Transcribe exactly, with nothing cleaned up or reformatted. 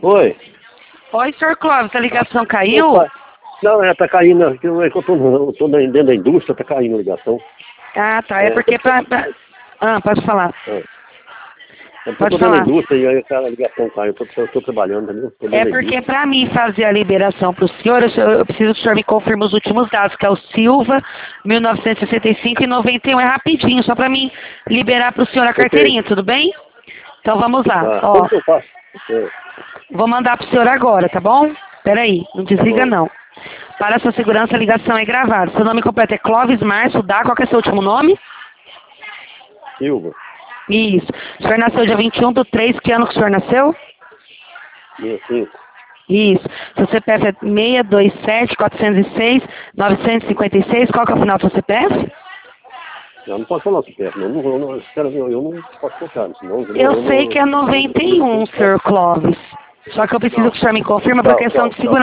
Oi. Oi, senhor Clóvis, a ligação caiu? Opa. Não, é, tá caindo, é que eu é que eu tô, eu tô dentro da indústria, tá caindo a ligação. Ah, tá, é, É. porque pra, pra... Ah, pode falar. É. É porque eu Pode tô dentro da falar. indústria e aí aquela ligação cai, eu tô, eu tô trabalhando, entendeu? Tô dentro É da porque indústria. para mim fazer a liberação para o senhor, eu, eu preciso que o senhor me confirme os últimos dados, que é o Silva, mil novecentos e sessenta e cinco e noventa e um, é rapidinho, só para mim liberar para o senhor a Ok. carteirinha, tudo bem? Então vamos lá, Ah, ó, como que eu faço? É, vou mandar para o senhor agora, tá bom? Peraí, não tá desliga bom. não. Para a sua segurança, a ligação é gravada. Seu nome completo é Clóvis Márcio Dá, qual que é seu último nome? Silva, Isso. O senhor nasceu dia vinte e um do três, que ano que o senhor nasceu? sessenta e cinco. Isso. Seu C P F é seis dois sete, quatrocentos e seis, novecentos e cinquenta e seis. Qual que é o final do seu C P F? Eu não posso falar isso perto, não. Eu não, eu não, espera, eu, eu não posso tocar, senão eu, Eu eu sei não... que é noventa e um, senhor Clóvis. Só que eu preciso Não. que o senhor me confirme por Tchau, questão tchau, de tchau. segurança.